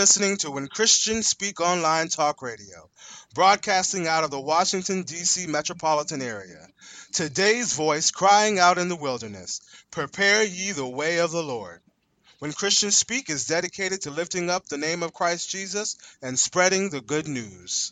listening to When Christians Speak Online Talk Radio, broadcasting out of the Washington, D.C. metropolitan area. Today's voice crying out in the wilderness, prepare ye the way of the Lord. When Christians Speak is dedicated to lifting up the name of Christ Jesus and spreading the good news.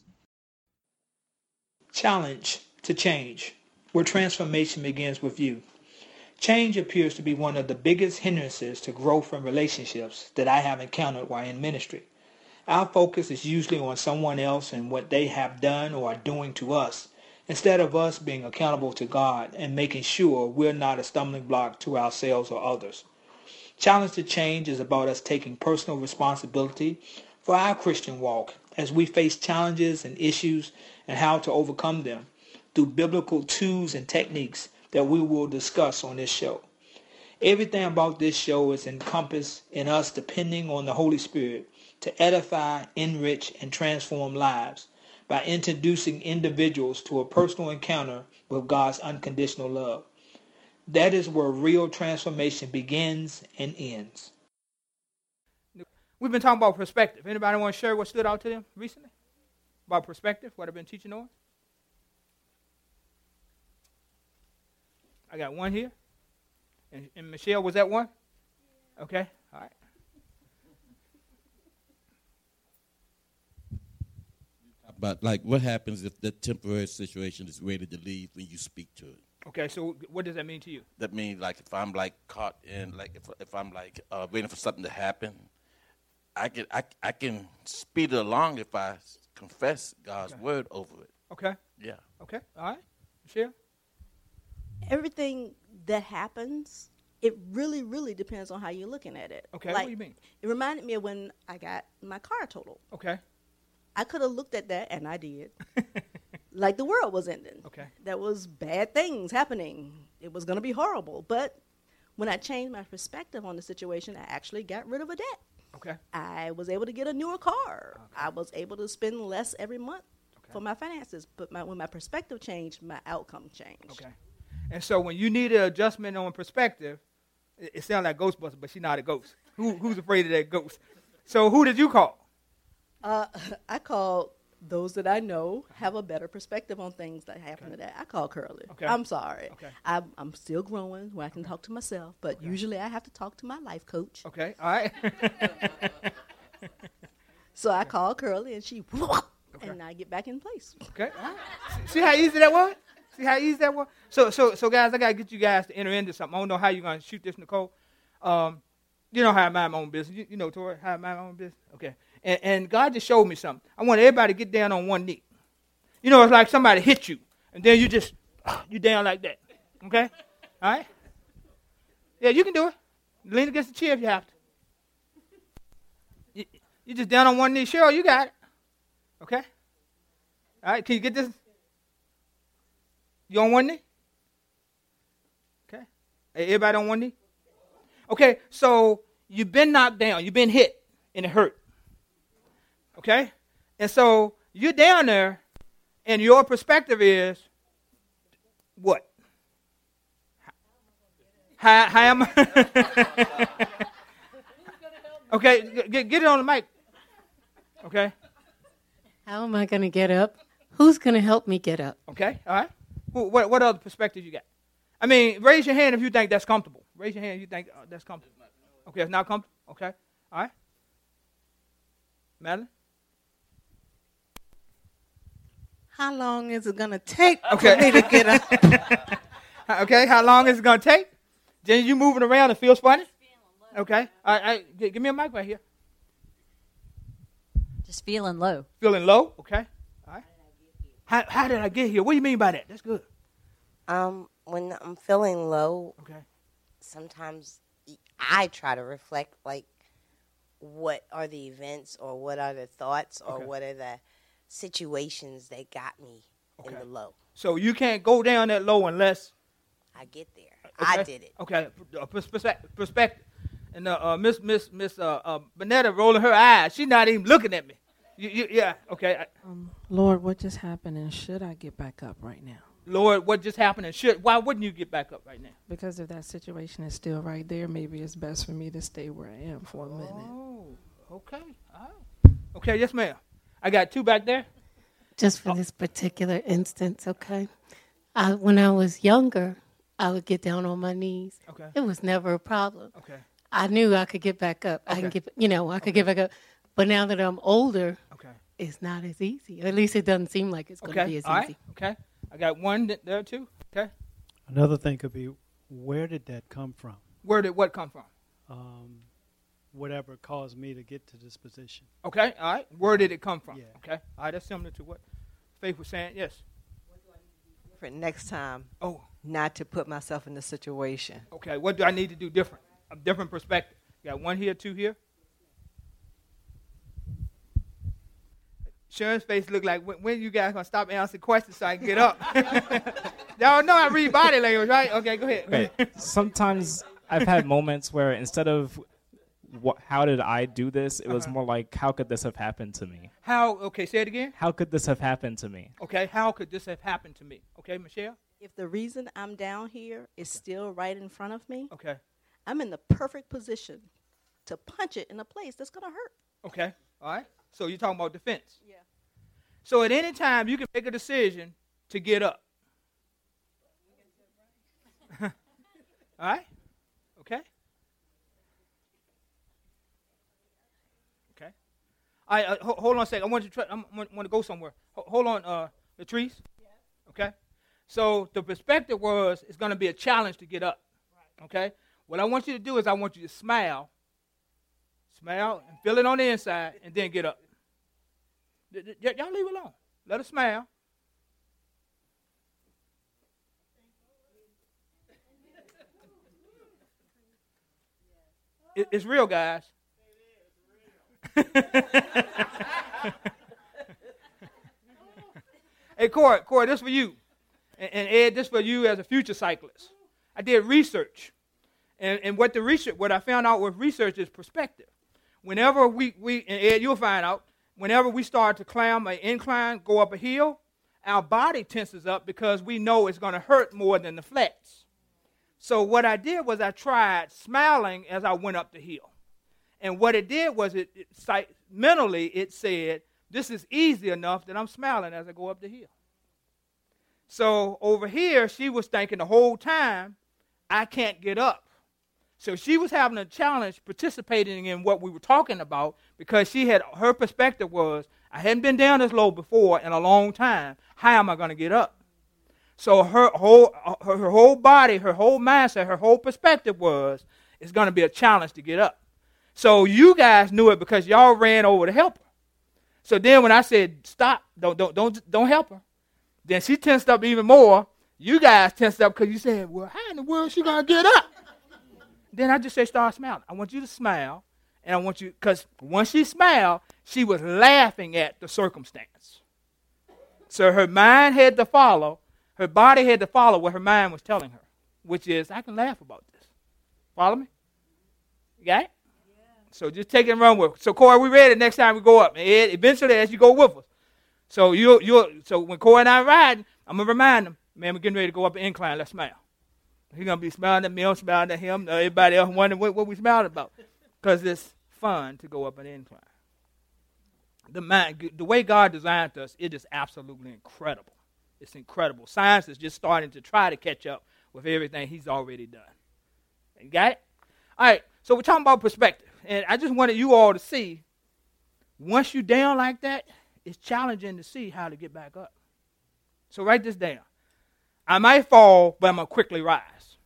Challenge to change, where transformation begins with you. Change appears to be one of the biggest hindrances to growth in relationships that I have encountered while in ministry. Our focus is usually on someone else and what they have done or are doing to us, instead of us being accountable to God and making sure we're not a stumbling block to ourselves or others. Challenge to change is about us taking personal responsibility for our Christian walk as we face challenges and issues and how to overcome them through biblical tools and techniques that we will discuss on this show. Everything about this show is encompassed in us depending on the Holy Spirit to edify, enrich, and transform lives by introducing individuals to a personal encounter with God's unconditional love. That is where real transformation begins and ends. We've been talking about perspective. Anybody want to share what stood out to them recently? About perspective, what I've been teaching on? I got one here. And Michelle, was that one? Okay, all right. But like, what happens if the temporary situation is ready to leave when you speak to it? Okay, so what does that mean to you? That means like if I'm like caught in like if I'm like waiting for something to happen, I can speed it along if I confess God's word over it. Okay. Yeah. Okay. All right. Michelle? Everything that happens, it really, really depends on how you're looking at it. Okay, what do you mean? It reminded me of when I got my car totaled. Okay. I could have looked at that, and I did, like the world was ending. Okay. There was bad things happening. It was going to be horrible. But when I changed my perspective on the situation, I actually got rid of a debt. Okay. I was able to get a newer car. Okay. I was able to spend less every month for my finances. But when my perspective changed, my outcome changed. Okay. And so when you need an adjustment on perspective, it sounds like Ghostbusters, but she's not a ghost. Who's afraid of that ghost? So who did you call? I called those that I know have a better perspective on things that happen to that. I call Curly. Okay. I'm sorry. Okay. I'm still growing where I can talk to myself, but usually I have to talk to my life coach. Okay. All right. So I call Curly, and she, and I get back in place. Okay. All right. See how easy that was? See how easy that was? So guys, I got to get you guys to enter into something. I don't know how you're going to shoot this, Nicole. You know how I mind my own business. You know, Tori, how I mind my own business? Okay. And God just showed me something. I want everybody to get down on one knee. You know, it's like somebody hit you, and then you down like that. Okay? All right? Yeah, you can do it. Lean against the chair if you have to. You just down on one knee. Cheryl, you got it. Okay? All right, can you get this? You on one knee? Okay. Hey, everybody on one knee? Okay, so you've been knocked down. You've been hit, and it hurt. Okay? And so you're down there, and your perspective is what? How am I? Okay, get it on the mic. Okay? How am I going to get up? Who's going to help me get up? Okay, all right. What other perspectives you got? I mean, raise your hand if you think that's comfortable. Raise your hand if you think that's comfortable. Okay, it's not comfortable? Okay, all right. Madeline? How long is it going to take for me to get up? Okay, how long is it going to take? Then you moving around, it feels funny? Okay, all right, give me a mic right here. Just feeling low. Feeling low? Okay, all right. How did I get here? What do you mean by that? That's good. When I'm feeling low, okay, sometimes I try to reflect, like, what are the events or what are the thoughts or what are the situations that got me in the low. So you can't go down that low unless I get there. Okay. I did it. Okay, perspective. And Miss Bonetta rolling her eyes. She's not even looking at me. Yeah, okay. Lord, what just happened, and should I get back up right now? Lord, what just happened, and why wouldn't you get back up right now? Because if that situation is still right there, maybe it's best for me to stay where I am for a minute. Oh, Okay. All right. Okay, yes, ma'am. I got 2 back there. Just for this particular instance, okay? When I was younger, I would get down on my knees. Okay. It was never a problem. Okay. I knew I could get back up. Okay. I could get back up. But now that I'm older, Okay. it's not as easy. At least it doesn't seem like it's going to be as All easy. right. Okay. I got 1 there too. Okay. Another thing could be, where did that come from? Where did what come from? Whatever caused me to get to this position. Okay. All right. Where did it come from? Yeah. Okay. All right. That's similar to what Faith was saying. Yes. For next time, Oh. not to put myself in the situation. Okay. What do I need to do different? A different perspective. Got 1 here, 2 here. Sharon's face look like when you guys gonna stop answering questions so I can get up. Y'all know I read body language, right? Okay, go ahead. Okay. Sometimes I've had moments where instead of how did I do this, it was more like, how could this have happened to me? Okay, say it again. How could this have happened to me? Okay, how could this have happened to me? Okay, Michelle? If the reason I'm down here is still right in front of me, Okay, I'm in the perfect position to punch it in a place that's going to hurt. okay, all right. So you're talking about defense. Yeah. So at any time, you can make a decision to get up. All right? Okay? Okay. All right, hold on a second. I want you to try, I want to go somewhere. Hold on, Latrice. Yeah. Okay? So the perspective was it's going to be a challenge to get up. Right. Okay? What I want you to do is I want you to smile. Smile and feel it on the inside and then get up. Y'all leave it alone. Let her smile. It's real, guys. Hey, Corey, this for you. And Ed, this for you as a future cyclist. I did research. And what I found out with research is perspective. Whenever we and Ed, you'll find out, whenever we start to climb an incline, go up a hill, our body tenses up because we know it's going to hurt more than the flats. So what I did was I tried smiling as I went up the hill. And what it did was mentally it said, this is easy enough that I'm smiling as I go up the hill. So over here, she was thinking the whole time, I can't get up. So she was having a challenge participating in what we were talking about because her perspective was, I hadn't been down this low before in a long time. How am I going to get up? So her whole body, her whole mindset, her whole perspective was, it's going to be a challenge to get up. So you guys knew it because y'all ran over to help her. So then when I said, stop, don't help her, then she tensed up even more. You guys tensed up because you said, well, how in the world is she going to get up? Then I just say, start smiling. I want you to smile, and I want you, because once she smiled, she was laughing at the circumstance. So her mind had to follow, her body had to follow what her mind was telling her, which is, I can laugh about this. Follow me? You got it? Yeah. So just take it and run with it. So Corey, we ready next time we go up. And Ed, eventually as you go with us. So so when Corey and I are riding, I'm going to remind them, man, we're getting ready to go up an incline. Let's smile. He's going to be smiling at me, I'm smiling at him. Everybody else wondering what we smiling about. Because it's fun to go up an incline. The way God designed us, it is absolutely incredible. It's incredible. Science is just starting to try to catch up with everything he's already done. You got it? All right, so we're talking about perspective. And I just wanted you all to see, once you're down like that, it's challenging to see how to get back up. So write this down. I might fall, but I'm going to quickly rise.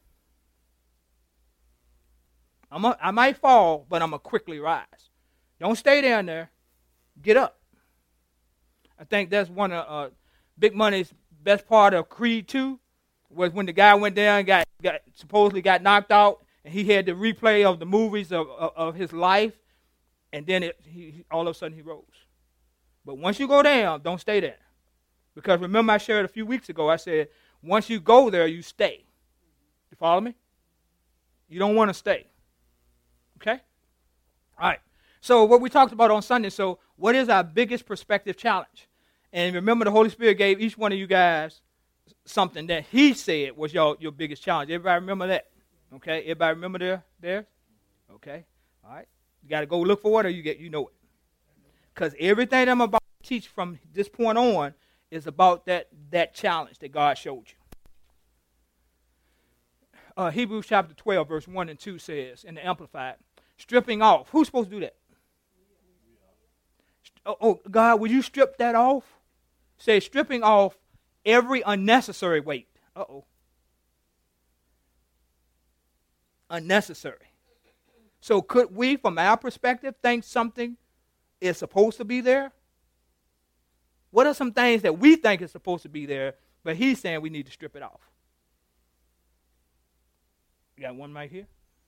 I might fall, but I'm going to quickly rise. Don't stay down there. Get up. I think that's one of Big Money's best part of Creed 2 was when the guy went down, supposedly got knocked out, and he had the replay of the movies of his life, and then all of a sudden he rose. But once you go down, don't stay there. Because remember I shared a few weeks ago, I said, once you go there, you stay. You follow me? You don't want to stay. Okay? All right. So what we talked about on Sunday, so what is our biggest perspective challenge? And remember the Holy Spirit gave each one of you guys something that he said was your biggest challenge. Everybody remember that? Okay? Everybody remember theirs? Okay? All right. You got to go look for it, or you know it. Because everything I'm about to teach from this point on is about that challenge that God showed you. Hebrews chapter 12, verse 1 and 2 says, in the Amplified, stripping off. Who's supposed to do that? Oh, God, will you strip that off? Say, stripping off every unnecessary weight. Uh-oh. Unnecessary. So could we, from our perspective, think something is supposed to be there? What are some things that we think is supposed to be there, but he's saying we need to strip it off? You got one right here?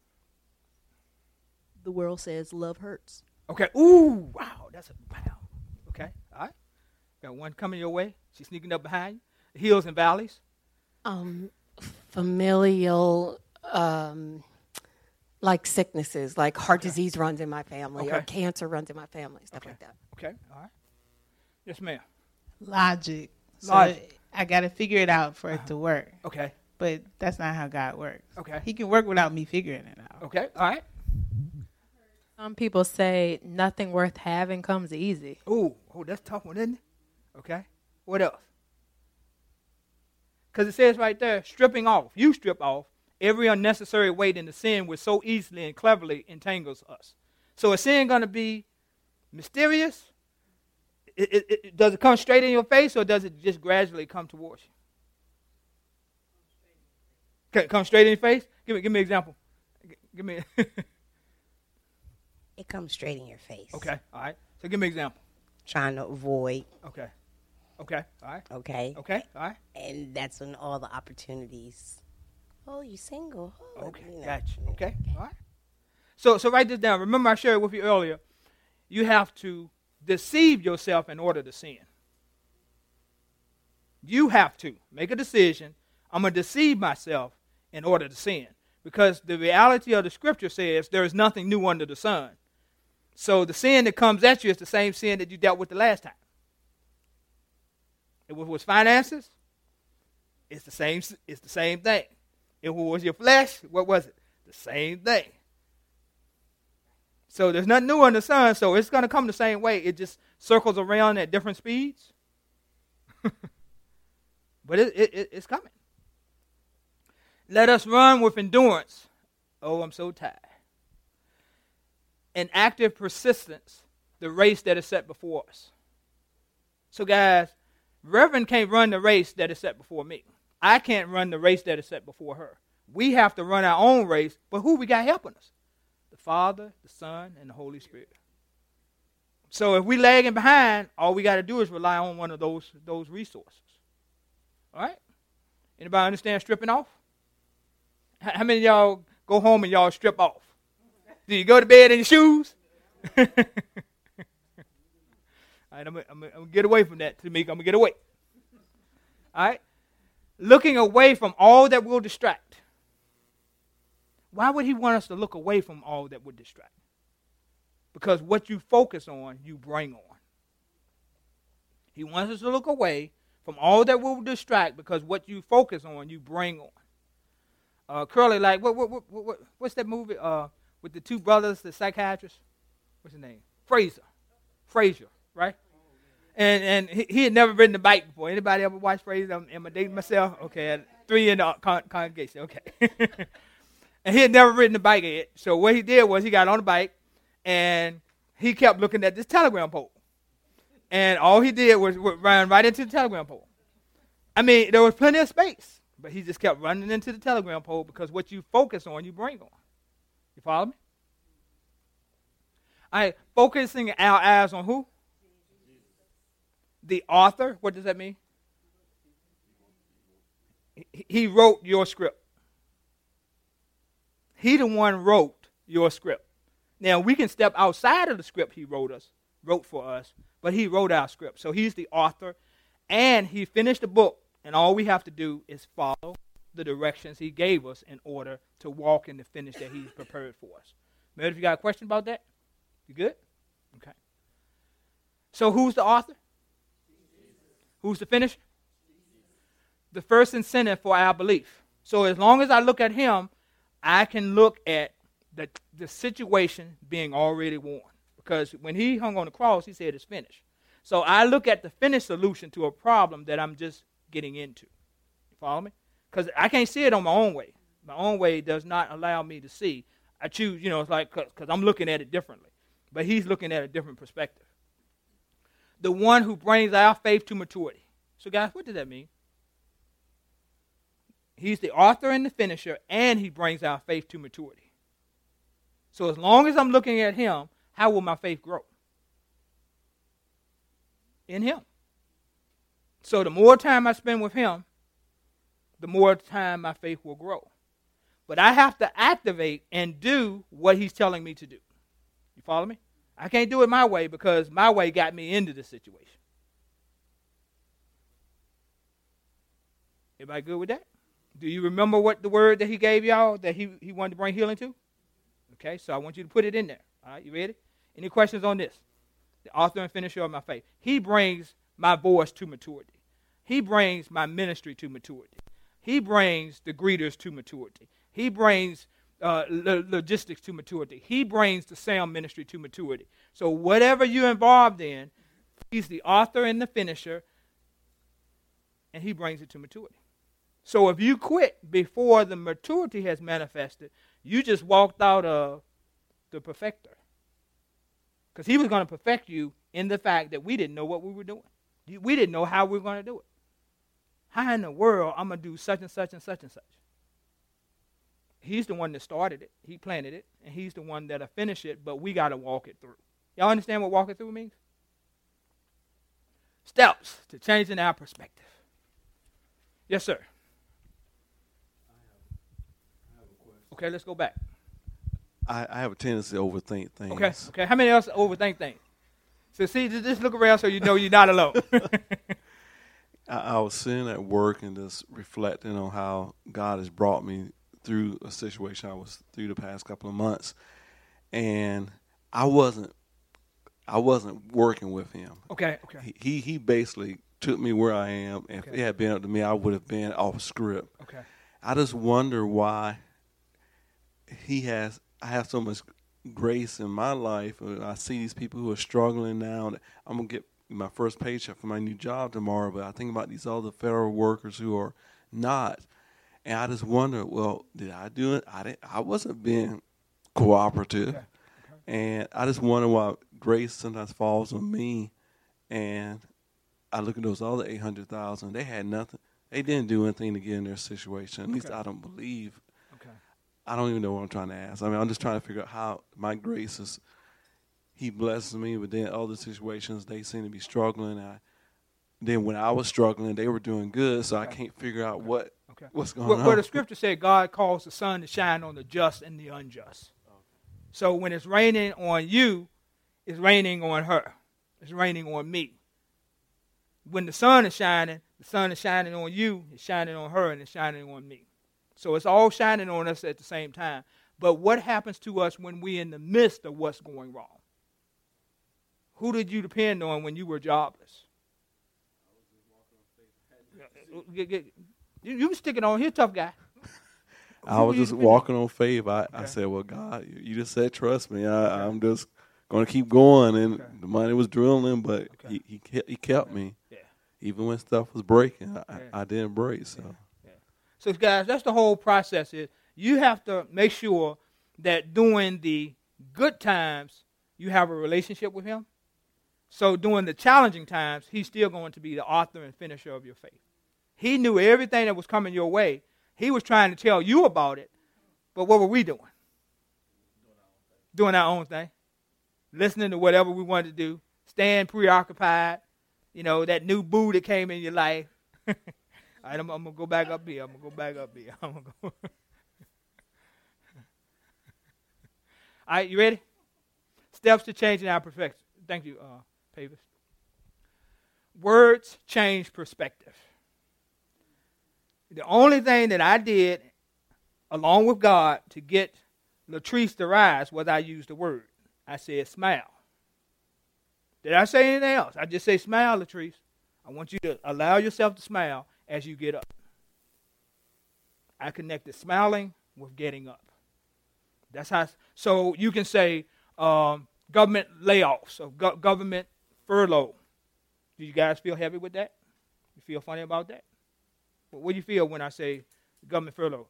The world says love hurts. Okay. Ooh, wow. That's a wow. Okay. All right. Got one coming your way. She's sneaking up behind you. Hills and valleys. Familial, like sicknesses, like heart disease runs in my family, or cancer runs in my family, stuff like that. Okay. All right. Yes, ma'am. Logic. So Logic. I got to figure it out for it to work. Okay. But that's not how God works. Okay. He can work without me figuring it out. Okay. All right. Some people say nothing worth having comes easy. Ooh, that's a tough one, isn't it? Okay. What else? Because it says right there, stripping off. You strip off every unnecessary weight in the sin which so easily and cleverly entangles us. So is sin going to be mysterious? Does it come straight in your face, or does it just gradually come towards you? Come straight in your face? Give me an example. Give me. It comes straight in your face. Okay, all right. So give me an example. Trying to avoid. Okay. Okay, all right. Okay. Okay, all right. And that's when all the opportunities. Oh, you single. Oh, okay, you know. gotcha. Okay, all right. So write this down. Remember I shared with you earlier, you have to deceive yourself in order to sin. You have to make a decision. I'm going to deceive myself in order to sin. Because the reality of the scripture says there is nothing new under the sun. So the sin that comes at you is the same sin that you dealt with the last time. If it was finances, it's the same thing. If it was your flesh, what was it? The same thing. So there's nothing new under the sun, so it's going to come the same way. It just circles around at different speeds. But it's coming. Let us run with endurance. Oh, I'm so tired. And active persistence, the race that is set before us. So guys, Reverend can't run the race that is set before me. I can't run the race that is set before her. We have to run our own race, but who we got helping us? The Father, the Son, and the Holy Spirit. So if we lagging behind, all we got to do is rely on one of those resources. All right? Anybody understand stripping off? How many of y'all go home and y'all strip off? Do you go to bed in your shoes? All right, I'm going to get away from that, Tamika. I'm going to get away. All right? Looking away from all that will distract. Why would he want us to look away from all that would distract? Because what you focus on, you bring on. He wants us to look away from all that will distract, because what you focus on, you bring on. Curly, like, what's that movie with the two brothers, the psychiatrists? What's his name? Fraser, right? And he had never ridden a bike before. Anybody ever watched Fraser? Am I dating myself? Okay, 3 in the congregation. Okay. And he had never ridden a bike yet. So what he did was he got on the bike, and he kept looking at this telegram pole. And all he did was run right into the telegram pole. I mean, there was plenty of space, but he just kept running into the telegram pole, because what you focus on, you bring on. You follow me? All right, focusing our eyes on who? The author. What does that mean? He wrote your script. He the one wrote your script. Now, we can step outside of the script he wrote for us, but he wrote our script. So he's the author, and he finished the book, and all we have to do is follow the directions he gave us in order to walk in the finish that he's prepared for us. Meredith, you got a question about that? You good? Okay. So who's the author? Who's the finisher? The first incentive for our belief. So as long as I look at him, I can look at the situation being already won. Because when he hung on the cross, he said it's finished. So I look at the finished solution to a problem that I'm just getting into. You follow me? Because I can't see it on my own way. My own way does not allow me to see. I choose, it's like, because I'm looking at it differently. But he's looking at a different perspective. The one who brings our faith to maturity. So guys, what does that mean? He's the author and the finisher, and he brings our faith to maturity. So as long as I'm looking at him, how will my faith grow? In him. So the more time I spend with him, the more time my faith will grow. But I have to activate and do what he's telling me to do. You follow me? I can't do it my way because my way got me into the situation. Everybody good with that? Do you remember what the word that he gave y'all that he wanted to bring healing to? Okay, so I want you to put it in there. All right, you ready? Any questions on this? The author and finisher of my faith. He brings my voice to maturity. He brings my ministry to maturity. He brings the greeters to maturity. He brings logistics to maturity. He brings the sound ministry to maturity. So whatever you're involved in, he's the author and the finisher, and he brings it to maturity. So if you quit before the maturity has manifested, you just walked out of the perfecter. Because he was going to perfect you in the fact that we didn't know what we were doing. We didn't know how we were going to do it. How in the world I'm going to do such and such and such and such? He's the one that started it. He planted it. And he's the one that'll finish it, but we got to walk it through. Y'all understand what walk it through means? Steps to changing our perspective. Yes, sir. Okay, let's go back. I have a tendency to overthink things. Okay. How many else overthink things? So see, just look around so you know you're not alone. I was sitting at work and just reflecting on how God has brought me through a situation I was through the past couple of months, and I wasn't working with him. Okay. He basically took me where I am. If it had been up to me, I would have been off script. Okay. I just wonder why I have so much grace in my life. I see these people who are struggling now. I'm going to get my first paycheck for my new job tomorrow, but I think about these other federal workers who are not. And I just wonder, well, did I do it? I wasn't being cooperative. Okay. And I just wonder why grace sometimes falls on me. And I look at those other 800,000. They had nothing. They didn't do anything to get in their situation. At least I don't believe. I don't even know what I'm trying to ask. I mean, I'm just trying to figure out how my grace is. He blesses me, but then other situations, they seem to be struggling. Then when I was struggling, they were doing good, so I can't figure out what's going on. Well, the scripture said God calls the sun to shine on the just and the unjust. So when it's raining on you, it's raining on her. It's raining on me. When the sun is shining on you, it's shining on her, and it's shining on me. So it's all shining on us at the same time. But what happens to us when we're in the midst of what's going wrong? Who did you depend on when you were jobless? You can stick it on here, tough guy. I was just walking on faith. I said, well, God, you just said trust me. I'm just going to keep going. And the money was drilling, but he kept me. Yeah. Even when stuff was breaking, I didn't break. So. So, guys, that's the whole process. Is you have to make sure that during the good times, you have a relationship with him. So during the challenging times, he's still going to be the author and finisher of your faith. He knew everything that was coming your way. He was trying to tell you about it. But what were we doing? Doing our own thing. Listening to whatever we wanted to do. Staying preoccupied. You know, that new boo that came in your life. All right, I'm going to go back up here. All right, you ready? Steps to changing our perspective. Thank you, Pavis. Words change perspective. The only thing that I did, along with God, to get Latrice to rise was I used the word. I said, smile. Did I say anything else? I just say, smile, Latrice. I want you to allow yourself to smile as you get up. I connected smiling with getting up. That's how. So you can say government layoffs or government furlough. Do you guys feel heavy with that? You feel funny about that? What do you feel when I say government furlough?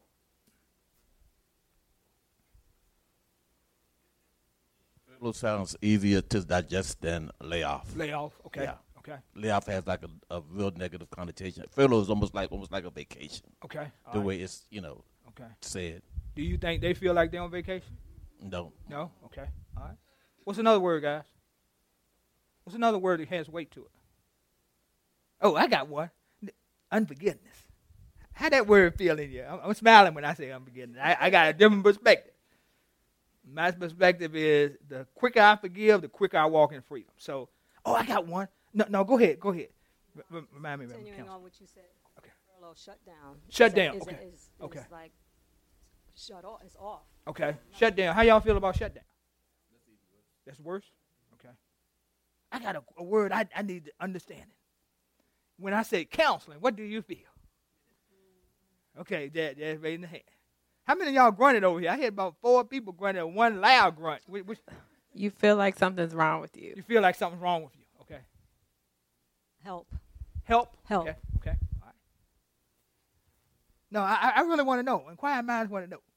Furlough sounds easier to digest than layoff. Layoff, okay. Yeah. Okay. Layoff has like a real negative connotation. Furlough is almost like a vacation. Okay. The All way right. it's Okay. said. Do you think they feel like they're on vacation? No. No? Okay. All right. What's another word, guys? What's another word that has weight to it? Oh, I got one. Unforgiveness. How that word feel in you? I'm smiling when I say unforgiveness. I got a different perspective. My perspective is the quicker I forgive, the quicker I walk in freedom. So, I got one. No, go ahead. Remind me. Continuing on what you said. Okay. Furlough shutdown. Shut down. Okay. Is Okay. like shut off. It's off. Okay. Shut down. How y'all feel about shutdown? That's worse? Okay. I got a word I need to understand it. When I say counseling, what do you feel? Okay, that's raising the hand. How many of y'all grunted over here? I had about 4 people grunted and one loud grunt. You feel like something's wrong with you. You feel like something's wrong with you. Okay. Help. Help? Help. Okay. All right. No, I really want to know. Inquiring minds want to know.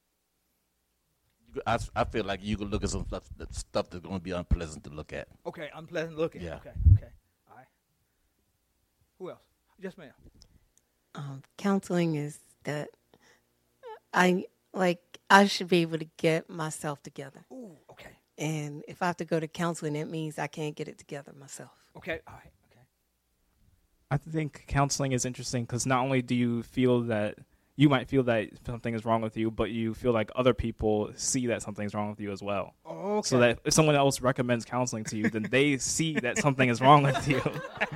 I feel like you can look at some stuff that's going to be unpleasant to look at. Okay, unpleasant looking. Yeah. Okay. All right. Who else? Yes, ma'am. Counseling is that I should be able to get myself together. Ooh, okay. And if I have to go to counseling, that means I can't get it together myself. Okay, all right. I think counseling is interesting because not only do you feel that you might feel that something is wrong with you, but you feel like other people see that something's wrong with you as well. Oh, okay. So that if someone else recommends counseling to you, then they see that something is wrong with you.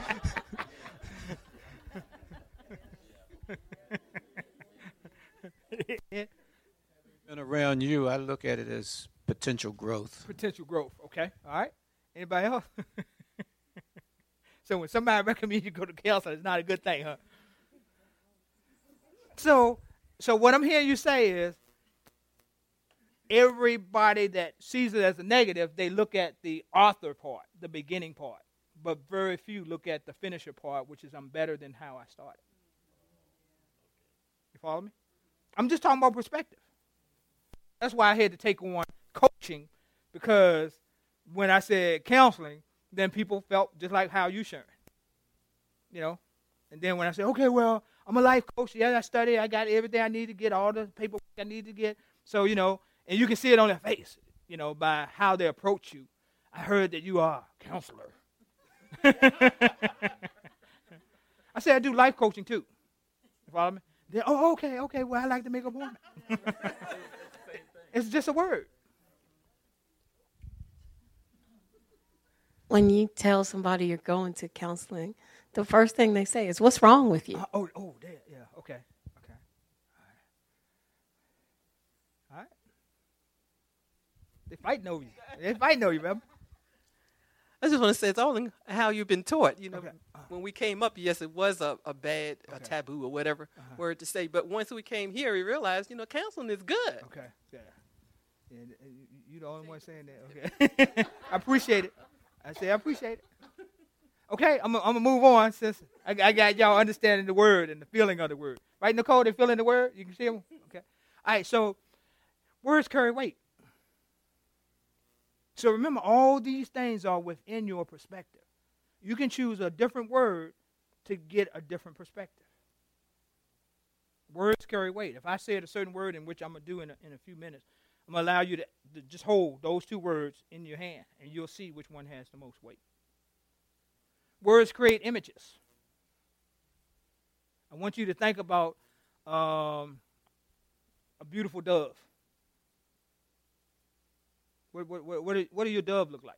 And around you, I look at it as potential growth. Potential growth. Okay. All right. Anybody else? So when somebody recommends you go to counseling, it's not a good thing, huh? So what I'm hearing you say is everybody that sees it as a negative, they look at the author part, the beginning part, but very few look at the finisher part, which is I'm better than how I started. You follow me? I'm just talking about perspective. That's why I had to take on coaching, because when I said counseling, then people felt just like how you sharing. You know? And then when I said, okay, well, I'm a life coach. Yeah, I study. I got everything I need to get, all the paperwork I need to get. So, and you can see it on their face, by how they approach you. I heard that you are a counselor. I said I do life coaching too. You follow me? Then, okay. Well, I like to make a point. It's just a word. When you tell somebody you're going to counseling, the first thing they say is, "What's wrong with you?" Yeah, okay. All right. They fighting over you. Remember? I just want to say it's only how you've been taught. When we came up, yes, it was a bad, a taboo or whatever word to say. But once we came here, we realized, counseling is good. Okay, yeah. You're the only one saying that. Okay. I appreciate it. I appreciate it. Okay, I'm gonna move on since I got y'all understanding the word and the feeling of the word. Right, Nicole? They feeling the word? You can see them? Okay. All right, so words carry weight. So remember, all these things are within your perspective. You can choose a different word to get a different perspective. Words carry weight. If I said a certain word, in which I'm going to do in a few minutes, I'm going to allow you to just hold those 2 words in your hand, and you'll see which one has the most weight. Words create images. I want you to think about a beautiful dove. What do your dove look like?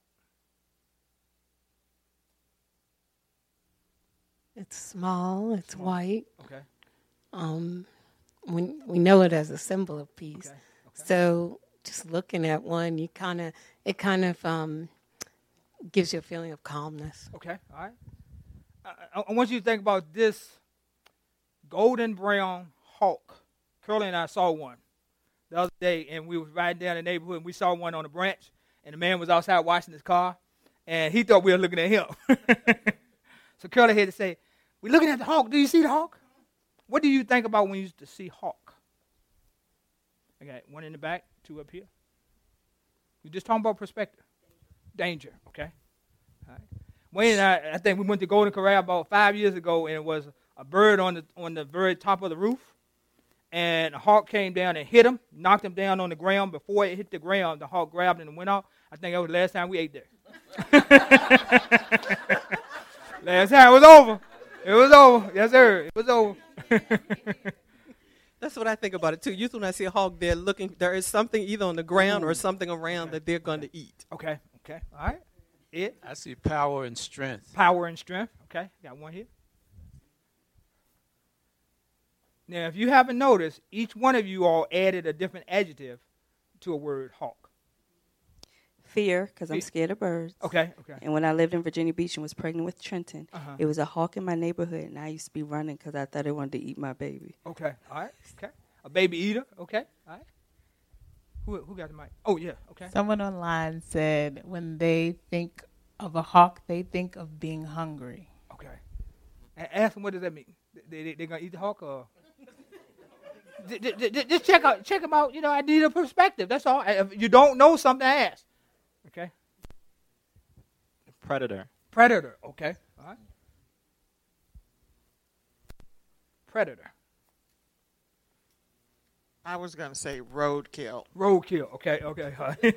It's small. It's white. Okay. We know it as a symbol of peace. Okay. So just looking at one, it kind of gives you a feeling of calmness. Okay. All right. I want you to think about this golden brown hawk. Curly and I saw one the other day, and we was riding down the neighborhood, and we saw one on a branch, and the man was outside washing his car, and he thought we were looking at him. So Curly had to say, "We're looking at the hawk. Do you see the hawk? What do you think about when you used to see hawk?" I got one in the back, two up here. We're just talking about perspective. Danger, okay? All right. Wayne and I think we went to Golden Corral about 5 years ago, and it was a bird on the very top of the roof, and a hawk came down and hit him, knocked him down on the ground. Before it hit the ground, the hawk grabbed him and went off. I think that was the last time we ate there. Last time it was over. It was over. Yes, sir. It was over. That's what I think about it too. Usually when I see a hawk, they're looking. There is something either on the ground or something around that they're going to eat. Okay. Okay. All right. It. I see power and strength. Power and strength. Okay. Got one here. Now, if you haven't noticed, each one of you all added a different adjective to a word hawk. Fear, because I'm scared of birds. Okay. Okay. And when I lived in Virginia Beach and was pregnant with Trenton, it was a hawk in my neighborhood, and I used to be running because I thought it wanted to eat my baby. Okay. All right. Okay. A baby eater. Okay. All right. Who got the mic? Oh, yeah. Okay. Someone online said when they think of a hawk, they think of being hungry. Okay. And ask them, what does that mean? They going to eat the hawk or? Just check them out. You know, I need a perspective. That's all. If you don't know something, ask. Okay. Predator. Predator. Okay. All right. Predator. I was going to say roadkill. Roadkill. Okay. Okay.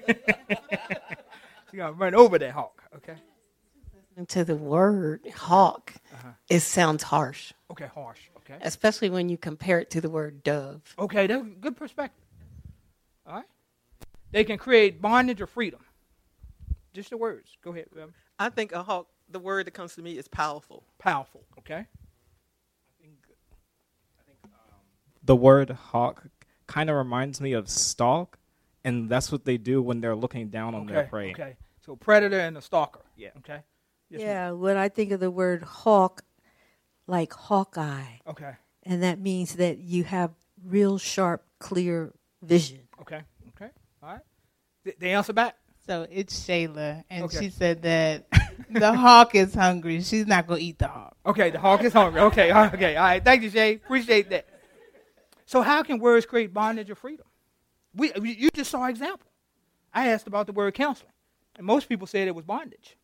You got to run over that hawk. Okay. To the word hawk, it sounds harsh. Okay. Harsh. Okay. Especially when you compare it to the word dove. Okay. That's a good perspective. All right. They can create bondage or freedom. Just the words. Go ahead. I think a hawk, the word that comes to me is powerful. Powerful, okay. The word hawk kind of reminds me of stalk, and that's what they do when they're looking down on their prey. Okay, so predator and a stalker. Yeah. Okay. Yes, yeah, when I think of the word hawk, like Hawkeye. Okay. And that means that you have real sharp, clear vision. Okay. Okay. All right. The answer back? So it's Shayla, and she said that the hawk is hungry. She's not going to eat the hawk. Okay, the hawk is hungry. Okay, okay. All right. Thank you, Shay. Appreciate that. So how can words create bondage or freedom? You just saw an example. I asked about the word counseling, and most people said it was bondage.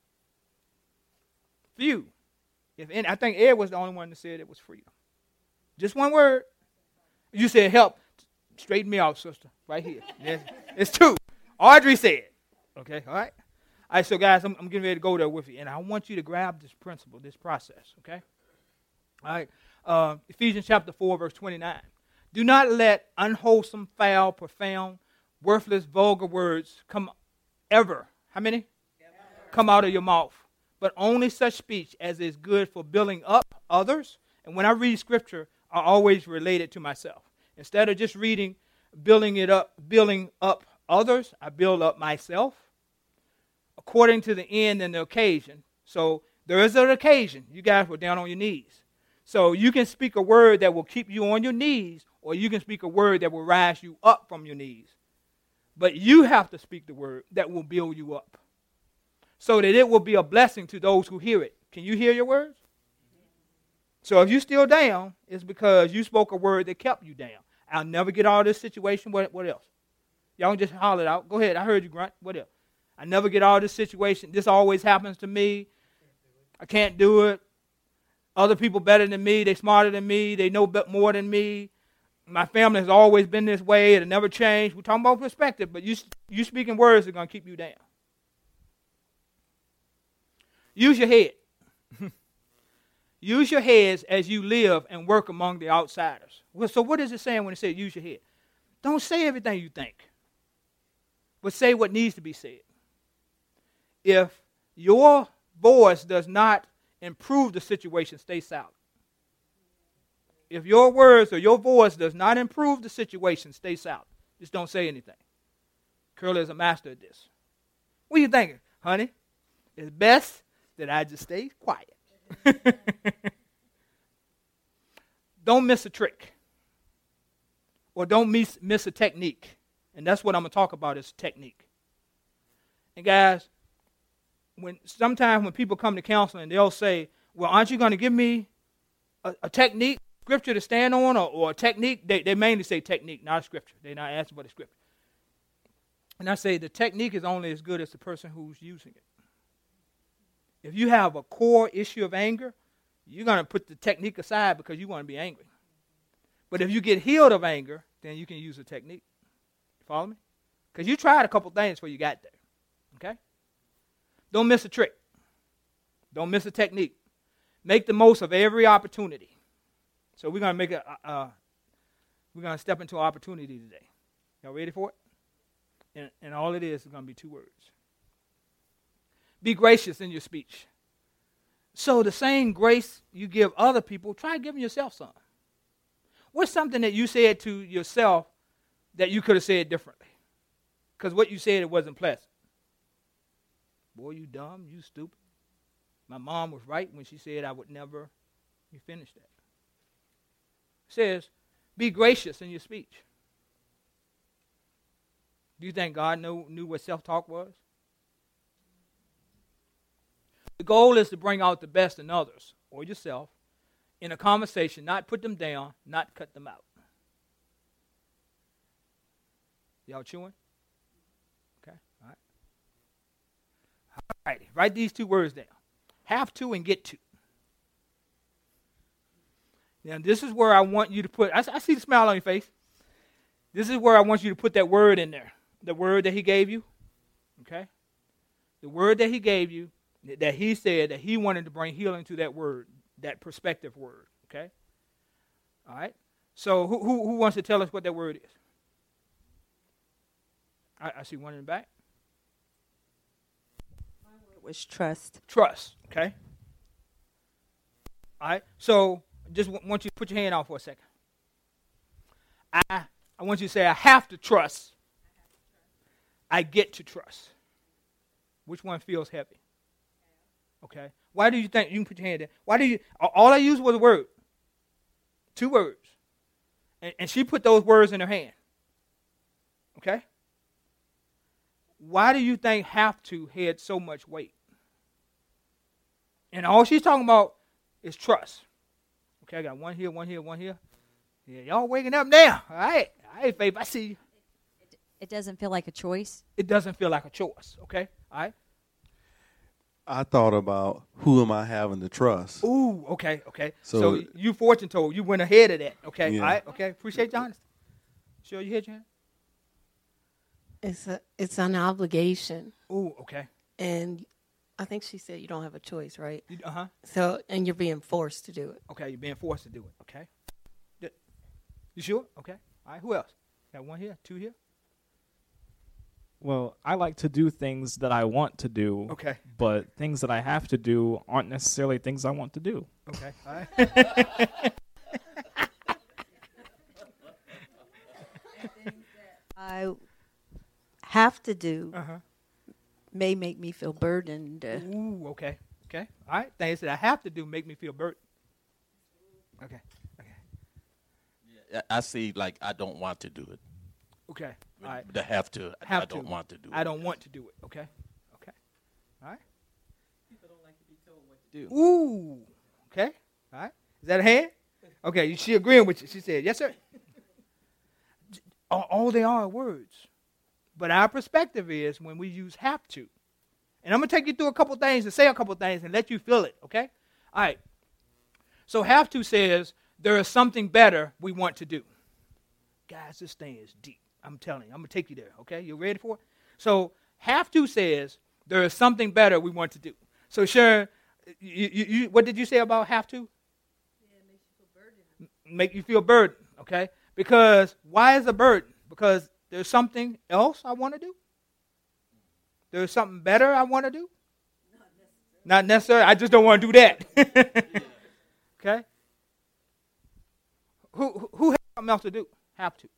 Few. I think Ed was the only one that said it was freedom. Just one word. You said help. Straighten me out, sister. Right here. It's two. Audrey said. Okay, all right? All right, so guys, I'm getting ready to go there with you, and I want you to grab this principle, this process, okay? All right, Ephesians chapter 4, verse 29. Do not let unwholesome, foul, profound, worthless, vulgar words come ever. How many? Come out of your mouth. But only such speech as is good for building up others. And when I read scripture, I always relate it to myself. Instead of just reading, building up others, I build up myself according to the end and the occasion. So there is an occasion. You guys were down on your knees. So you can speak a word that will keep you on your knees, or you can speak a word that will rise you up from your knees. But you have to speak the word that will build you up so that it will be a blessing to those who hear it. Can you hear your words? So if you're still down, it's because you spoke a word that kept you down. I'll never get out of this situation. What else? Y'all just holler it out. Go ahead. I heard you grunt. What else? I never get out of this situation. This always happens to me. I can't do it. Other people better than me. They smarter than me. They know more than me. My family has always been this way. It'll never change. We're talking about perspective, but you speaking words are going to keep you down. Use your head. Use your heads as you live and work among the outsiders. Well, so what is it saying when it says use your head? Don't say everything you think, but say what needs to be said. If your voice does not improve the situation, stay silent. If your words or your voice does not improve the situation, stay silent. Just don't say anything. Curly is a master of this. What are you thinking, honey? It's best that I just stay quiet. Don't miss a trick. or don't miss a technique. And that's what I'm going to talk about is technique. And guys, sometimes when people come to counseling, they'll say, well, aren't you going to give me a technique, scripture to stand on, or a technique? They mainly say technique, not a scripture. They're not asking for the scripture. And I say the technique is only as good as the person who's using it. If you have a core issue of anger, you're going to put the technique aside because you want to be angry. But if you get healed of anger, then you can use a technique. You follow me? Because you tried a couple things before you got there. Okay? Don't miss a trick. Don't miss a technique. Make the most of every opportunity. So we're going to we're going to step into an opportunity today. Y'all ready for it? And all it is going to be 2 words. Be gracious in your speech. So the same grace you give other people, try giving yourself some. What's something that you said to yourself that you could have said differently? Because what you said, it wasn't pleasant. Boy, you dumb, you stupid. My mom was right when she said I would never. You finished that. It says, be gracious in your speech. Do you think God knew what self-talk was? The goal is to bring out the best in others or yourself in a conversation, not put them down, not cut them out. Y'all chewing? Okay, all right. All right, write these 2 words down. Have to and get to. Now, this is where I want you to put, I see the smile on your face. This is where I want you to put that word in there. The word that he gave you, okay? The word that he gave you, that he said that he wanted to bring healing to that word, that perspective word, okay? All right? So who wants to tell us what that word is? I see one in the back. My word was trust. Trust, okay? All right? So just want you to put your hand out for a second. I want you to say, I have to trust. I get to trust. Which one feels heavy? Okay. Why do you think, you can put your hand there. Why do you, all I used was a word. 2 words. And she put those words in her hand. Okay. Why do you think have to had so much weight? And all she's talking about is trust. Okay, I got one here, one here, one here. Yeah, y'all waking up now. All right. All right, babe, I see you. It doesn't feel like a choice? It doesn't feel like a choice. Okay. All right. I thought about who am I having to trust. Ooh, okay. So you fortune told. You went ahead of that. Okay, yeah. All right, okay. Appreciate your honesty. Sure, you hit your hand? It's an obligation. Ooh, okay. And I think she said you don't have a choice, right? Uh-huh. So, and you're being forced to do it. Okay, you're being forced to do it. Okay. You sure? Okay. All right, who else? Got 1 here, 2 here? Well, I like to do things that I want to do. Okay. But things that I have to do aren't necessarily things I want to do. Okay. All right. I have to do may make me feel burdened. Ooh, okay. Okay. All right. Things that I have to do make me feel burdened. Okay. Yeah, I see, like, I don't want to do it. Okay. All right. The have to. I don't want to do it. I don't want to do it. Okay. Okay. All right. People don't like to be told what to do. Ooh. Okay. All right. Is that a hand? Okay. She agreeing with you. She said, yes, sir. All they are words. But our perspective is when we use have to. And I'm going to take you through a couple things and say a couple things and let you feel it. Okay. All right. So have to says there is something better we want to do. Guys, this thing is deep. I'm telling you. I'm going to take you there, okay? You ready for it? So have to says there is something better we want to do. So Sharon, you what did you say about have to? Yeah, it makes you feel burdened. Make you feel burdened, okay? Because why is a burden? Because there's something else I want to do? There's something better I want to do? Not necessarily. I just don't want to do that. Okay? Who has something else to do? Have to.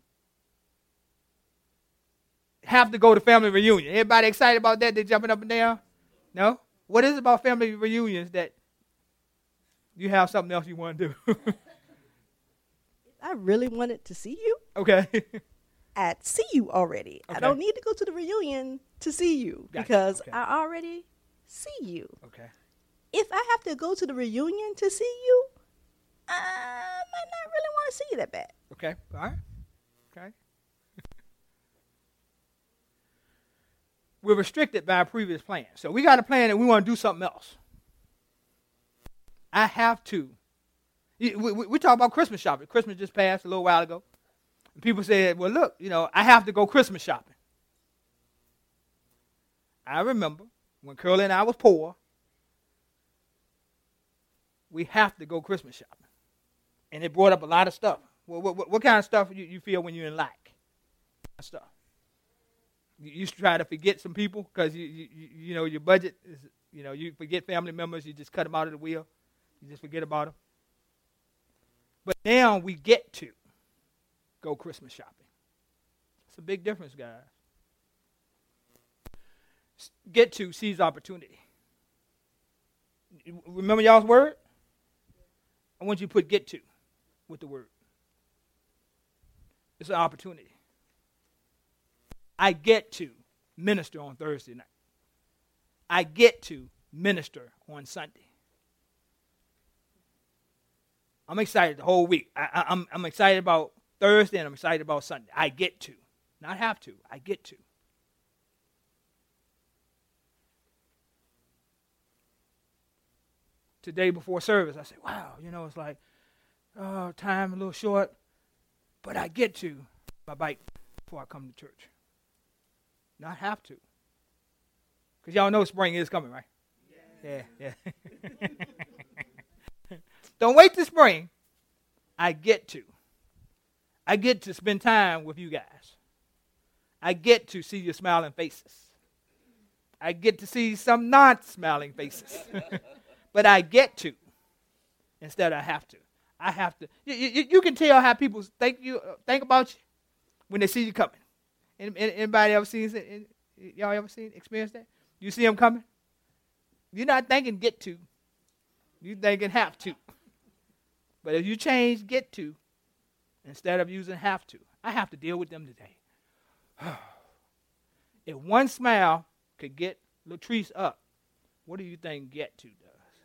Have to go to family reunion. Everybody excited about that? They jumping up and down? No? What is it about family reunions that you have something else you want to do? I really wanted to see you. Okay. At see you already. Okay. I don't need to go to the reunion to see you Gotcha. because Okay. I already see you. Okay. If I have to go to the reunion to see you, I might not really want to see you that bad. Okay. All right. Okay. We're restricted by our previous plan. So we got a plan and we want to do something else. I have to. We talk about Christmas shopping. Christmas just passed a little while ago. And people said, well, look, I have to go Christmas shopping. I remember when Curly and I was poor, we have to go Christmas shopping. And it brought up a lot of stuff. What kind of stuff you feel when you're in lack? Stuff. You used to try to forget some people because your budget is, you forget family members, you just cut them out of the wheel. You just forget about them. But now we get to go Christmas shopping. It's a big difference, guys. Get to seize opportunity. Remember y'all's word? I want you to put get to with the word. It's an opportunity. I get to minister on Thursday night. I get to minister on Sunday. I'm excited the whole week. I'm excited about Thursday and I'm excited about Sunday. I get to. Not have to. I get to. Today before service, I said, wow, it's like, time a little short, but I get to my bike before I come to church. Not have to. Because y'all know spring is coming, right? Yeah. Don't wait till spring. I get to. I get to spend time with you guys. I get to see your smiling faces. I get to see some not-smiling faces. But I get to instead of I have to. I have to. You can tell how people think about you when they see you coming. Anybody ever seen? Y'all ever experienced that? You see them coming? You're not thinking get to. You're thinking have to. But if you change get to instead of using have to, I have to deal with them today. If one smile could get Latrice up, what do you think get to does?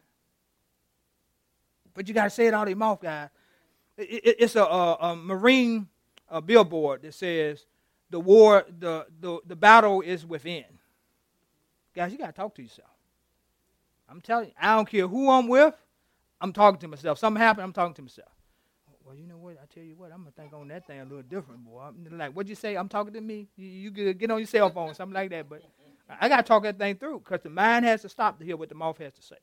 But you got to say it out of your mouth, guys. It's a Marine billboard that says, the war, the battle is within. Guys, you got to talk to yourself. I'm telling you, I don't care who I'm with, I'm talking to myself. Something happened, I'm talking to myself. Well, you know what? I tell you what, I'm going to think on that thing a little different, boy. I'm like, what'd you say? I'm talking to me? You get on your cell phone, something like that. But I got to talk that thing through because the mind has to stop to hear what the mouth has to say.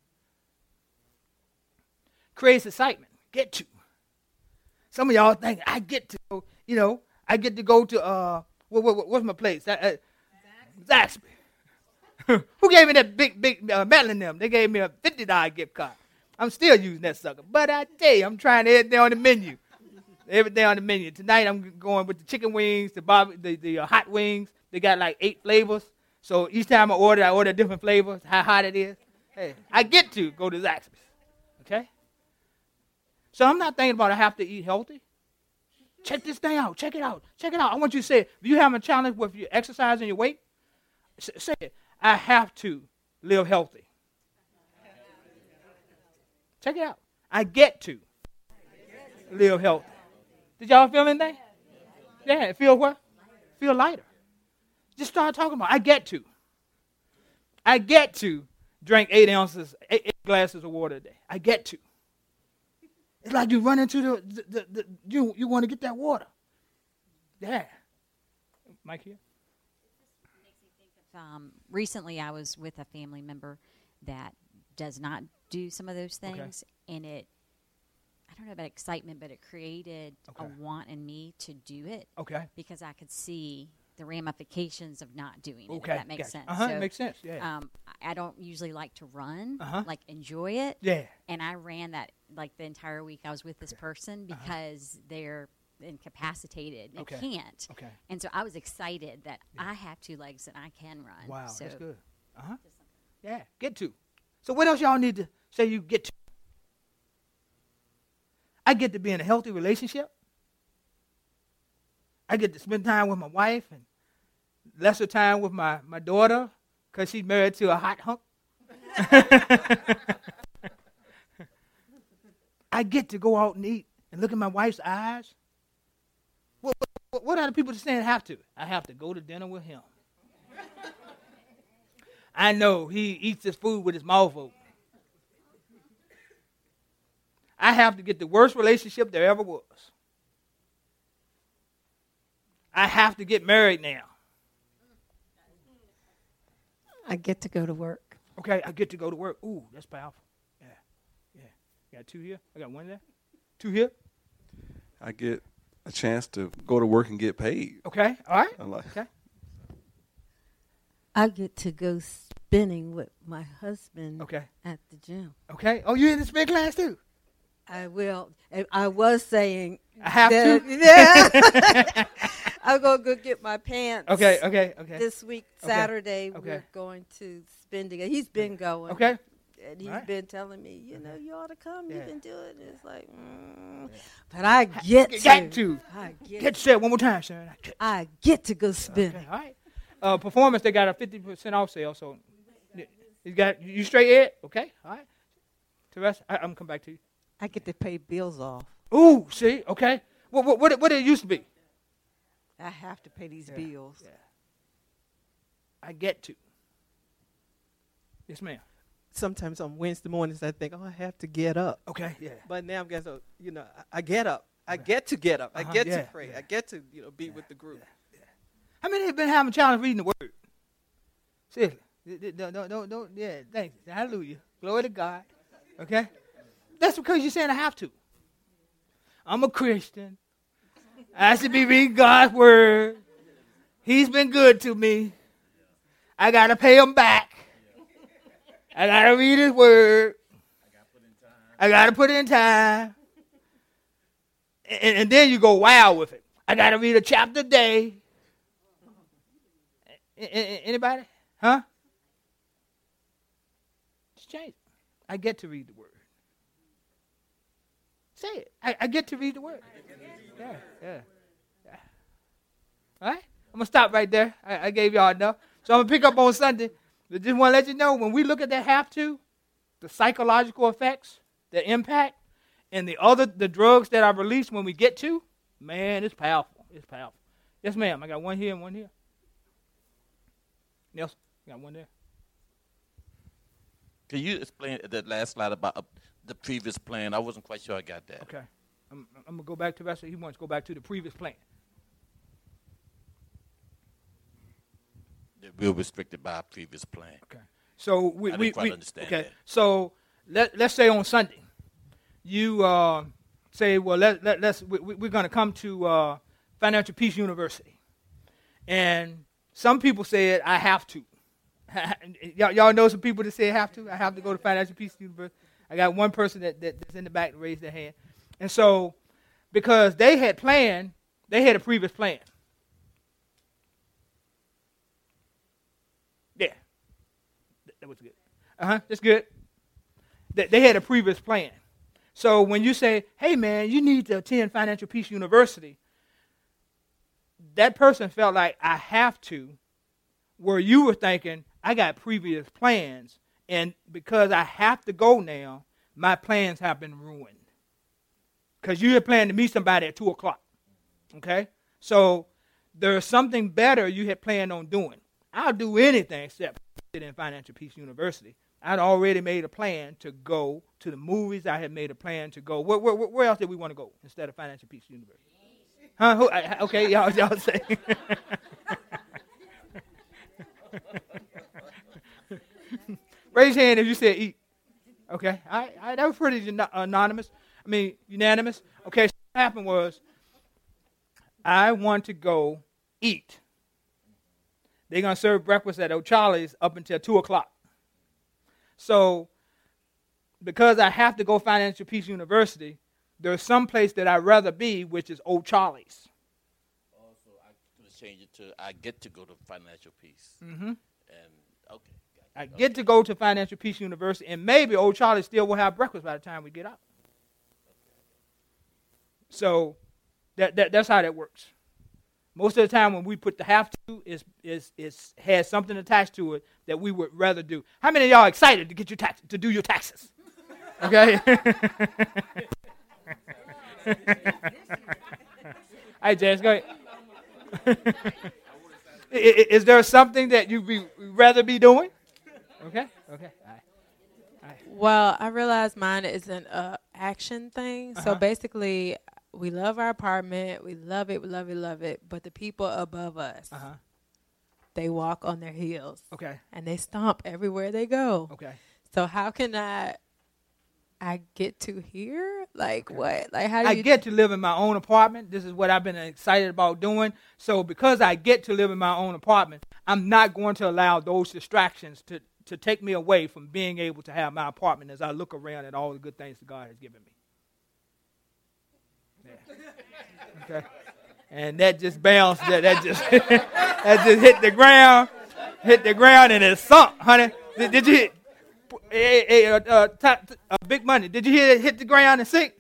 Creates excitement. Get to. Some of y'all think, I get to, I get to go to, what's my place? Zaxby. Who gave me that big Madeline them? They gave me a $50 gift card. I'm still using that sucker. But I tell you, I'm trying everything on the menu. Everything on the menu. Tonight I'm going with the chicken wings, the hot wings. They got like 8 flavors. So each time I order a different flavor, how hot it is. Hey, I get to go to Zaxby's. Okay? So I'm not thinking about I have to eat healthy. Check this thing out. Check it out. Check it out. I want you to say, if you have a challenge with your exercise and your weight, say it. I have to live healthy. Check it out. I get to live healthy. Did y'all feel anything? Yeah, it feel what? Feel lighter. Just start talking about, I get to. I get to drink 8 glasses of water a day. I get to. It's like you run into you want to get that water. Yeah. Mike here? Recently, I was with a family member that does not do some of those things, and I don't know about excitement, but it created a want in me to do it. Okay. Because I could see the ramifications of not doing it. Okay. If that makes sense. So, it makes sense. Yeah. I don't usually like to run, like enjoy it. Yeah. And I ran that like the entire week I was with this person because they're incapacitated and can't. Okay. And so I was excited that I have 2 legs and I can run. Wow, so that's good. Yeah, get to. So what else y'all need to say you get to? I get to be in a healthy relationship. I get to spend time with my wife and lesser time with my daughter because she's married to a hot hunk. I get to go out and eat and look in my wife's eyes. What are the people saying have to? I have to go to dinner with him. I know he eats his food with his mouth open. I have to get the worst relationship there ever was. I have to get married now. I get to go to work. Okay, I get to go to work. Ooh, that's powerful. Yeah. Got 2 here. I got 1 there. 2 here. I get a chance to go to work and get paid. Okay, all right. Okay. I get to go spinning with my husband at the gym. Okay. Oh, you in the spin class too? I will. I was saying I have to. Yeah. I'm going to go get my pants. Okay. This week, Saturday, we're going to spin together. He's been going. Okay. And he's been telling me, you ought to come. You've been doing it. It's like, but I get to. Get to say it one more time, Sharon. I get to go spin. Okay, all right. Performance, they got a 50% off sale. So you straight Ed? Okay, all right. Teresa, I'm going to come back to you. I get to pay bills off. Ooh, see, okay. What did it used to be? I have to pay these bills. Yeah. I get to. Yes, ma'am. Sometimes on Wednesday mornings I think, I have to get up. Okay, yeah. But now I'm getting so, I get up. I get to get up. I get to pray. Yeah. I get to, be with the group. Yeah. How many have been having a challenge reading the word? Seriously. Don't, yeah, thanks. Hallelujah. Glory to God. Okay? That's because you're saying I have to. I'm a Christian. I should be reading God's word. He's been good to me. I got to pay him back. I got to read his word. I got to put in time. And then you go wild with it. I got to read a chapter a day. Anybody? Huh? Just change it. I get to read the word. Say it. I get to read the word. Yeah. All right? I'm going to stop right there. I gave y'all enough. So I'm going to pick up on Sunday. But just want to let you know, when we look at that have to, the psychological effects, the impact, and the drugs that are released when we get to, man, it's powerful. It's powerful. Yes, ma'am. I got 1 here and 1 here. Nelson, got 1 there. Can you explain that last slide about the previous plan? I wasn't quite sure I got that. Okay. I'm going to go back to the rest of it. He wants to go back to the previous plan. We're restricted by our previous plan. Okay. So I didn't quite understand that. So let's say on Sunday, you say, well, we're going to come to Financial Peace University, and some people said I have to. Y'all know some people that say I have to. I have to go to Financial Peace University. I got one person that's in the back that raised their hand, and so because they had planned, they had a previous plan. Yeah, that was good. That's good. They had a previous plan. So when you say, hey, man, you need to attend Financial Peace University, that person felt like I have to, where you were thinking, I got previous plans, and because I have to go now, my plans have been ruined. Because you had planned to meet somebody at 2 o'clock. Okay? So there's something better you had planned on doing. I'll do anything except sit in Financial Peace University. I'd already made a plan to go to the movies. I had made a plan to go. Where else did we want to go instead of Financial Peace University? Huh? Okay, y'all say. Raise your hand if you said eat. Okay, all right, that was pretty unanimous. Okay, so what happened was I want to go eat. They're going to serve breakfast at O'Charlie's up until 2 o'clock. So because I have to go Financial Peace University, there's some place that I'd rather be, which is O'Charlie's. Also, I'm going to change it to I get to go to Financial Peace. Mm-hmm. And, okay. I get to go to Financial Peace University, and maybe O'Charlie still will have breakfast by the time we get out. So that's how that works. Most of the time when we put the have to, has something attached to it that we would rather do. How many of y'all excited to get your to do your taxes? Okay. All right, Jess, go ahead. Is there something that you'd rather be doing? Okay. All right. Well, I realize mine is an action thing. So basically, we love our apartment. We love it. We love it. Love it. But the people above us, they walk on their heels. Okay. And they stomp everywhere they go. Okay. So how can I get to here? Like what? Like how do I you get to live in my own apartment. This is what I've been excited about doing. So because I get to live in my own apartment, I'm not going to allow those distractions to take me away from being able to have my apartment as I look around at all the good things that God has given me. Yeah. Okay. And that just bounced. That just hit the ground. Hit the ground and it sunk, honey. Did you hit? Big money. Did you hear it hit the ground and sink?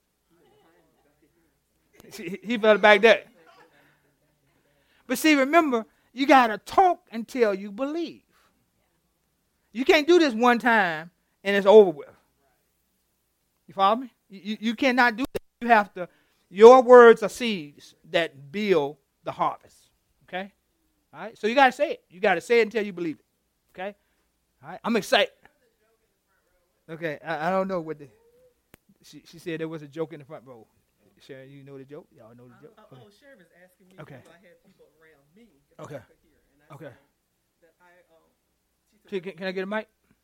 He fell back there. But see, remember, you got to talk until you believe. You can't do this one time and it's over with. You follow me? You cannot do that. You have to, your words are seeds that build the harvest. Okay? All right? So you got to say it. You got to say it until you believe it. Okay? All right? I'm excited. Okay, I don't know what she said there was a joke in the front row. Sharon, you know the joke? Y'all know the joke? Okay. Sharon was asking me if I had people around me. Okay. Okay. Can I get a mic?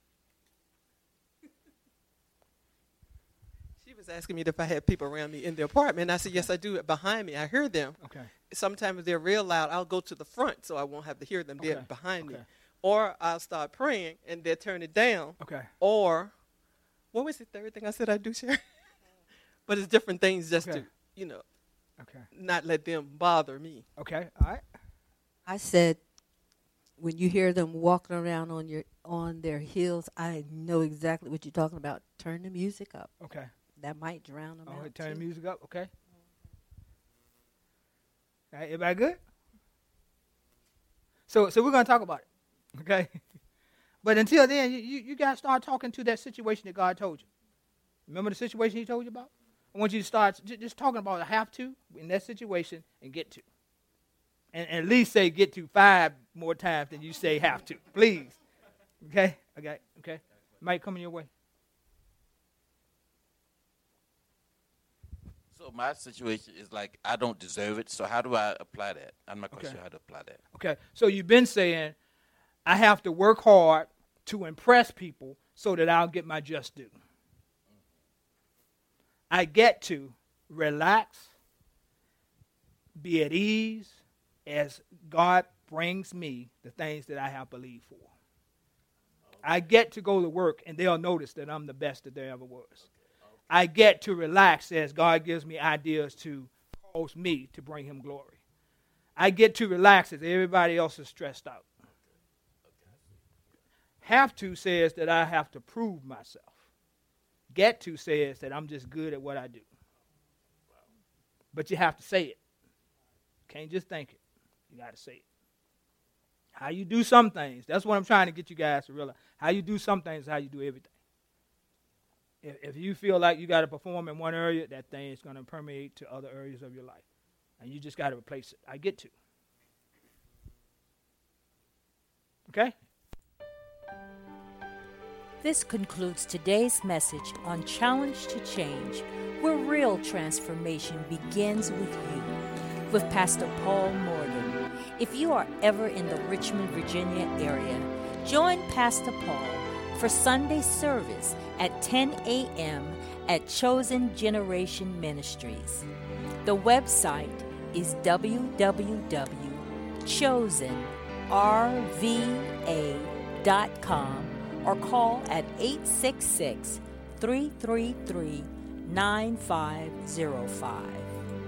She was asking me if I had people around me in the apartment. I said, yes, I do. Behind me, I hear them. Okay. Sometimes if they're real loud, I'll go to the front so I won't have to hear them. They're behind me. Or I'll start praying and they'll turn it down. Okay. Or, what was the third thing I said I do, Sharon? But it's different things just to, not let them bother me. Okay, all right. I said, when you hear them walking around on their heels, I know exactly what you're talking about. Turn the music up. Okay. That might drown them out. Turn the music up, okay. All right, everybody good? So we're going to talk about it, okay? But until then, you got to start talking to that situation that God told you. Remember the situation he told you about? I want you to start just talking about a have to in that situation and get to. And at least say get to 5 more times than you say have to. Please. Okay? Okay. Might come in your way. So my situation is like I don't deserve it. So how do I apply that? I'm not quite sure how to apply that. Okay. So you've been saying I have to work hard to impress people so that I'll get my just due. I get to relax, be at ease as God brings me the things that I have believed for. I get to go to work and they'll notice that I'm the best that there ever was. I get to relax as God gives me ideas to cause me to bring him glory. I get to relax as everybody else is stressed out. Have to says that I have to prove myself. Get to says that I'm just good at what I do. But you have to say it. Can't just think it. You got to say it. How you do some things, that's what I'm trying to get you guys to realize. How you do some things is how you do everything. If you feel like you got to perform in one area, that thing is going to permeate to other areas of your life. And you just got to replace it. I get to. Okay? This concludes today's message on Challenge to Change, where real transformation begins with you, with Pastor Paul Morgan. If you are ever in the Richmond, Virginia area, join Pastor Paul for Sunday service at 10 a.m. at Chosen Generation Ministries. The website is www.chosenrva.com or call at 866-333-9505.